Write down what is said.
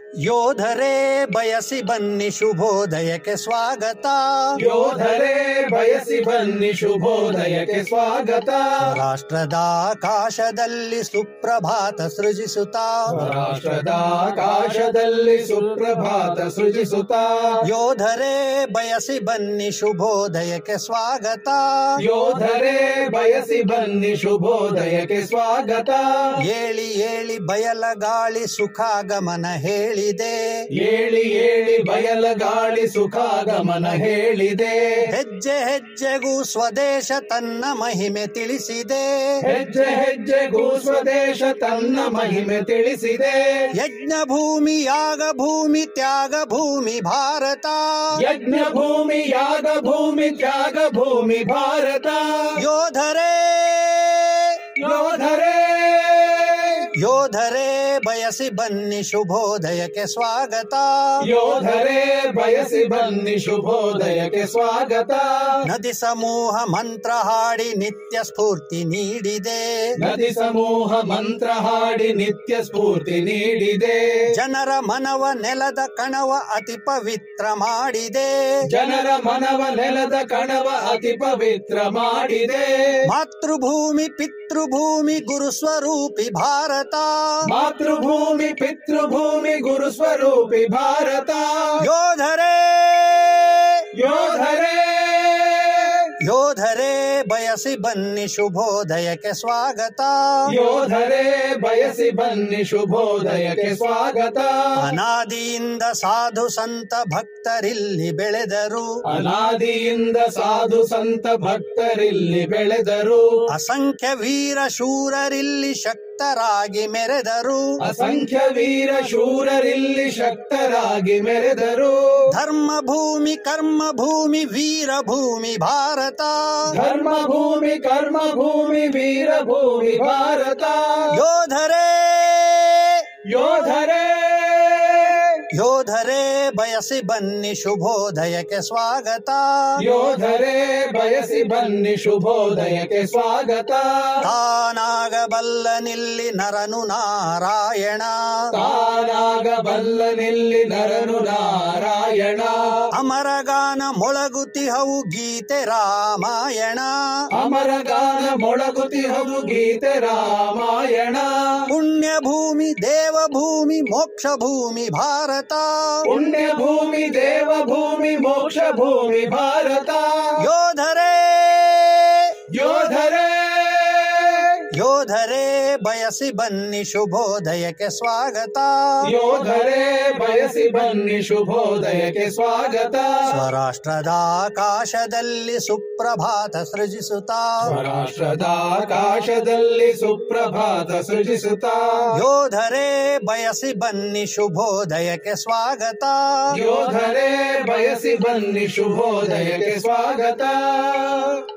ಯೋಧರೇ ಬಯಸಿ ಬನ್ನಿ ಶುಭೋದಯಕ್ಕೆ ಸ್ವಾಗತ. ಯೋಧರೇ ಬಯಸಿ ಬನ್ನಿ ಶುಭೋದಯಕ್ಕೆ ಸ್ವಾಗತ. ರಾಷ್ಟ್ರದ ಆಕಾಶದಲ್ಲಿ ಸುಪ್ರಭಾತ ಸೃಜಿಸುತ್ತಾ, ರಾಷ್ಟ್ರದ ಆಕಾಶದಲ್ಲಿ ಸುಪ್ರಭಾತ ಸೃಜಿಸುತ್ತಾ. ಯೋಧರೇ ಬಯಸಿ ಬನ್ನಿ ಶುಭೋದಯಕ್ಕೆ ಸ್ವಾಗತ. ಯೋಧರೇ ಬಯಸಿ ಬನ್ನಿ ಶುಭೋದಯಕ್ಕೆ ಸ್ವಾಗತ. ಏಳಿ ಏಳಿ ಬಯಲಗಾಳಿ ಸುಖಾಗಮನ ಹೇಳಿದೆ, ಏಳಿ ಏಳಿ ಬಯಲಗಾಳಿ ಸುಖಾಗಮನ ಹೇಳಿದೆ. ಹೆಜ್ಜೆ ಹೆಜ್ಜೆಗೂ ಸ್ವದೇಶ ತನ್ನ ಮಹಿಮೆ ತಿಳಿಸಿದೆ, ಹೆಜ್ಜೆ ಹೆಜ್ಜೆಗೂ ಸ್ವದೇಶ ತನ್ನ ಮಹಿಮೆ ತಿಳಿಸಿದೆ. ಯಜ್ಞ ಭೂಮಿ ಯಾಗ ಭೂಮಿ ತ್ಯಾಗ ಭೂಮಿ ಭಾರತ, ಯಜ್ಞ ಭೂಮಿ ಯಾಗ ಭೂಮಿ ತ್ಯಾಗ ಭೂಮಿ ಭಾರತ. ಯೋಧರೇ ಯೋಧರೇ ಯೋಧರೇ ಬಯಸಿ ಬನ್ನಿ ಶುಭೋದಯಕ್ಕೆ ಸ್ವಾಗತ. ಯೋಧರೇ ಬಯಸಿ ಬನ್ನಿ ಶುಭೋದಯಕ್ಕೆ ಸ್ವಾಗತ. ನದಿ ಸಮೂಹ ಮಂತ್ರ ಹಾಡಿ ನಿತ್ಯ ಸ್ಫೂರ್ತಿ ನೀಡಿದೆ, ನದಿ ಸಮೂಹ ಮಂತ್ರ ಹಾಡಿ ನಿತ್ಯ ಸ್ಫೂರ್ತಿ ನೀಡಿದೆ. ಜನರ ಮನವ ನೆಲದ ಕಣವ ಅತಿ ಪವಿತ್ರ ಮಾಡಿದೆ, ಜನರ ಮನವ ನೆಲದ ಕಣವ ಅತಿ ಪವಿತ್ರ ಮಾಡಿದೆ. ಮಾತೃಭೂಮಿ ಪಿತೃಭೂಮಿ ಗುರು ಸ್ವರೂಪಿ ಭಾರತ, ಮಾತೃಭೂಮಿ ಪಿತೃಭೂಮಿ ಗುರು ಸ್ವರೂಪಿ ಭಾರತ. ಯೋಧರೇ ಯೋಧರೇ ಯೋಧರೇ ಬಯಸಿ ಬನ್ನಿ ಶುಭೋದಯಕ್ಕೆ ಸ್ವಾಗತ. ಯೋಧರೇ ಬಯಸಿ ಬನ್ನಿ ಶುಭೋದಯಕ್ಕೆ ಸ್ವಾಗತ. ಅನಾದಿಯಿಂದ ಸಾಧು ಸಂತ ಭಕ್ತರಿಲ್ಲಿ ಬೆಳೆದರು, ಅನಾದಿಯಿಂದ ಸಾಧು ಸಂತ ಭಕ್ತರಿಲ್ಲಿ ಬೆಳೆದರು. ಅಸಂಖ್ಯ ವೀರ ಶೂರರಿಲ್ಲಿ ಶಕ್ತರಾಗಿ ಮೆರೆದರು, ಅಸಂಖ್ಯ ವೀರ ಶೂರರಿಲ್ಲಿ ಶಕ್ತರಾಗಿ ಮೆರೆದರು. ಧರ್ಮ ಭೂಮಿ ಕರ್ಮ ಭೂಮಿ ವೀರ ಭೂಮಿ ಭಾರತ, ಧರ್ಮ ಭೂಮಿ ಕರ್ಮ ಭೂಮಿ ವೀರ ಭೂಮಿ ಭಾರತ. ಯೋಧರೇ ಯೋಧರೇ ಯೋಧರೇ ಬಯಸಿ ಬನ್ನಿ ಶುಭೋದಯಕ್ಕೆ ಸ್ವಾಗತ. ಯೋಧರೇ ಬಯಸಿ ಬನ್ನಿ ಶುಭೋದಯಕ್ಕೆ ಸ್ವಾಗತ. ತಾನಾಗಬಲ್ಲನಿಲ್ಲಿ ನರನು ನಾರಾಯಣ, ತಾನಾಗಬಲ್ಲನಿಲ್ಲಿ ನರನು ನಾರಾಯಣ. ಅಮರಗಾನ ಮೊಳಗುತಿಹವು ಗೀತೆ ರಾಮಾಯಣ, ಅಮರಗಾನ ಮೊಳಗುತಿಹವು ಗೀತೆ ರಾಮಾಯಣ. ಪುಣ್ಯ ಭೂಮಿ ದೇವಭೂಮಿ ಮೋಕ್ಷ ಭೂಮಿ ಭಾರತ, ಪುಣ್ಯ ಭೂಮಿ ದೇವ ಭೂಮಿ ಮೋಕ್ಷ ಭೂಮಿ ಭಾರತ. ಯೋಧರೇ ಯೋಧರೇ ಯೋಧರೇ ಬಯಸಿ ಬನ್ನಿ ಶುಭೋದಯಕ್ಕೆ ಸ್ವಾಗತ. ಯೋಧರೇ ಬಯಸಿ ಬನ್ನಿ ಶುಭೋದಯಕ್ಕೆ ಸ್ವಾಗತ. ಸ್ವರಾಷ್ಟ್ರದ ಆಕಾಶದಲ್ಲಿ ಸುಪ್ರಭಾತ ಸೃಜಿಸುತ್ತಾ, ಸ್ವರಾಷ್ಟ್ರದ ಆಕಾಶದಲ್ಲಿ ಸುಪ್ರಭಾತ ಸೃಜಿಸುತ್ತಾ. ಯೋಧರೇ ಬಯಸಿ ಬನ್ನಿ ಶುಭೋದಯಕ್ಕೆ ಸ್ವಾಗತ. ಯೋಧರೇ ಬಯಸಿ ಬನ್ನಿ ಶುಭೋದಯಕ್ಕೆ ಸ್ವಾಗತ.